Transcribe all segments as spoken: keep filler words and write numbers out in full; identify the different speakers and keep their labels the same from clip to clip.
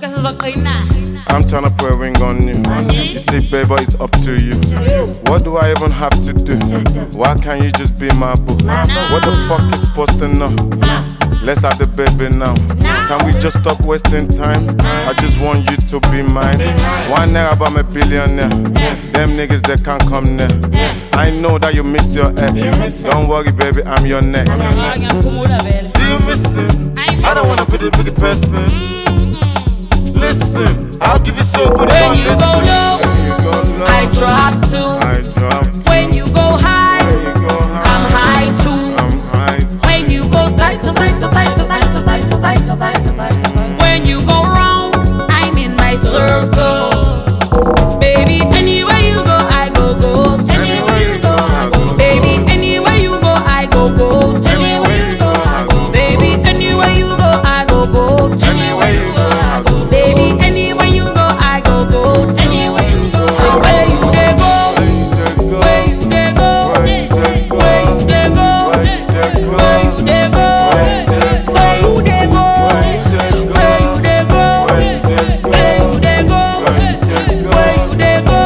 Speaker 1: I'm tryna put a ring on you. You see, baby, it's up to you. What do I even have to do? Why can't you just be my boo? What the fuck is supposed to know? Let's have the baby now. Can we just stop wasting time? I just want you to be mine. One naira about my billionaire. Them niggas they can't come near. I know that you miss your ex. Don't worry, baby, I'm your next. Do you miss him? I don't wanna be the big person. Listen, I'll give you so good.
Speaker 2: When you go low, I drop too.
Speaker 1: I drop too.
Speaker 2: When you go high,
Speaker 1: When you go high,
Speaker 2: I'm high too.
Speaker 1: I'm high too.
Speaker 2: When you go side to side to side to side to side to side to side to side. When you go round, I'm in my circle. Baby, anywhere you go, I go go.
Speaker 1: Anywhere you go, I go.
Speaker 2: Baby, anywhere you go, I go go.
Speaker 1: Anywhere you go, I go.
Speaker 2: Baby, anywhere you go, I go go.
Speaker 1: Anywhere you go, I go.
Speaker 2: Baby, anywhere you go, I go go. Anywhere you go, where you dey go, where you dey go, where you dey go, where you dey go, where you dey go, where you dey go, where you dey go, where you dey go, where you dey go.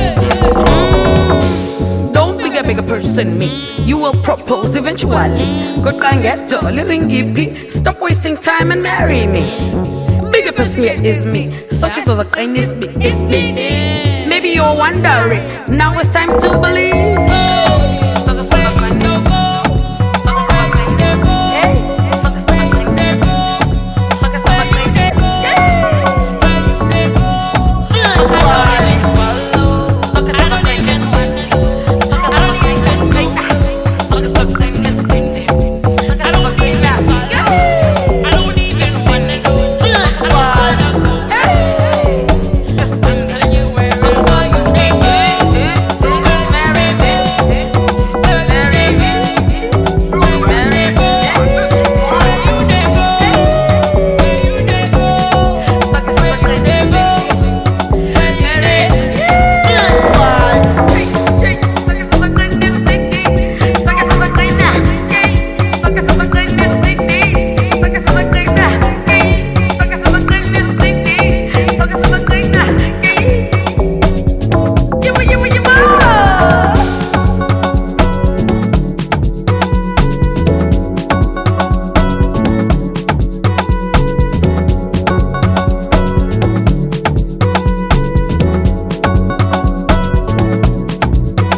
Speaker 2: Mm. Don't be a bigger person me. You will propose eventually. Good guy and get dolly ring give key. Stop wasting time and marry me. Bigger person here is me. Suck is a kindness me. It's me. Maybe you're wondering. Now it's time to believe.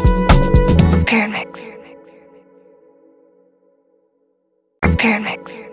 Speaker 3: Spirit Mix. Spirit Mix.